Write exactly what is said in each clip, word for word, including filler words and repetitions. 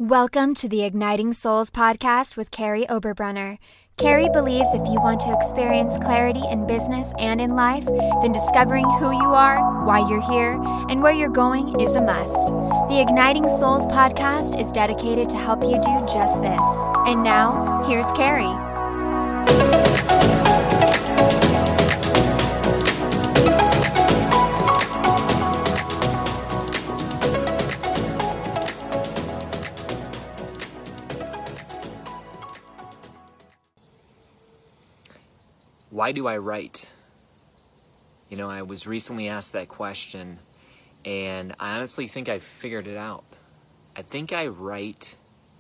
Welcome to the Igniting Souls podcast with Carrie Oberbrunner. Carrie believes if you want to experience clarity in business and in life, then discovering who you are, why you're here, and where you're going is a must. The Igniting Souls podcast is dedicated to help you do just this. And now, here's Carrie. Why do I write? You know, I was recently asked that question, and I honestly think I figured it out. I think I write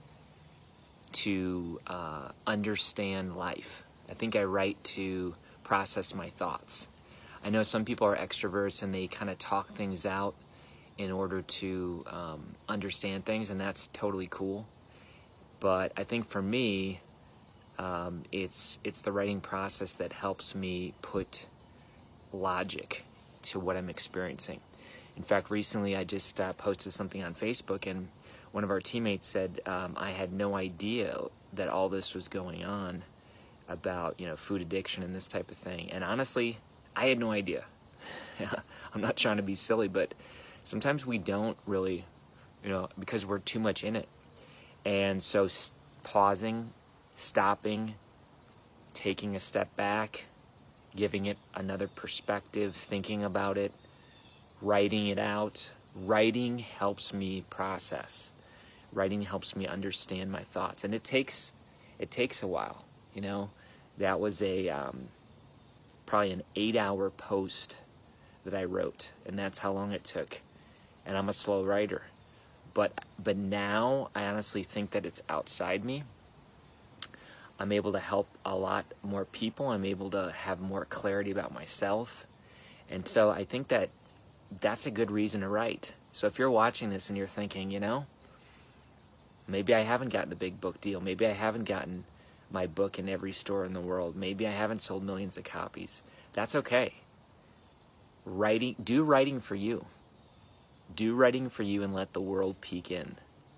to uh, understand life. I think I write to process my thoughts. I know some people are extroverts and they kind of talk things out in order to um, understand things, and that's totally cool. But I think for me, Um, it's it's the writing process that helps me put logic to what I'm experiencing. In fact, recently I just uh, posted something on Facebook, and one of our teammates said um, I had no idea that all this was going on about, you know, food addiction and this type of thing. And honestly, I had no idea. I'm not trying to be silly, but sometimes we don't really, you know, because we're too much in it. And so s- pausing, stopping, taking a step back, giving it another perspective, thinking about it, writing it out. Writing helps me process. Writing helps me understand my thoughts, and it takes it takes a while. You know, that was a um, probably an eight-hour post that I wrote, and that's how long it took. And I'm a slow writer, but but now I honestly think that it's outside me. I'm able to help a lot more people. I'm able to have more clarity about myself. And so I think that that's a good reason to write. So if you're watching this and you're thinking, you know, maybe I haven't gotten the big book deal. Maybe I haven't gotten my book in every store in the world. Maybe I haven't sold millions of copies. That's okay. Writing, do writing for you. Do writing for you and let the world peek in.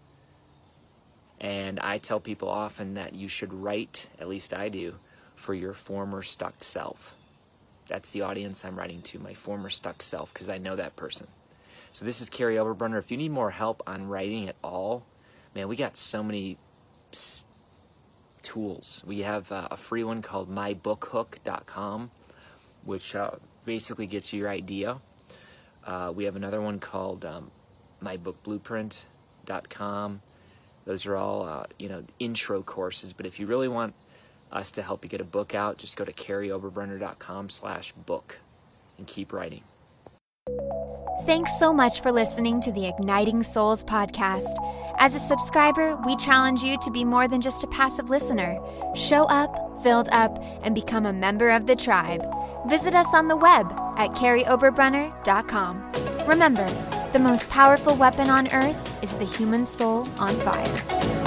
And I tell people often that you should write, at least I do, for your former stuck self. That's the audience I'm writing to, my former stuck self, because I know that person. So this is Carrie Oberbrunner. If you need more help on writing at all, man, we got so many psst, tools. We have uh, a free one called my book hook dot com, which uh, basically gets you your idea. Uh, we have another one called um, my book blueprint dot com. Those are all, uh, you know, intro courses. But if you really want us to help you get a book out, just go to carrie oberbrunner dot com slash book and keep writing. Thanks so much for listening to the Igniting Souls podcast. As a subscriber, we challenge you to be more than just a passive listener. Show up, filled up, and become a member of the tribe. Visit us on the web at carrie oberbrunner dot com. Remember, the most powerful weapon on earth is the human soul on fire.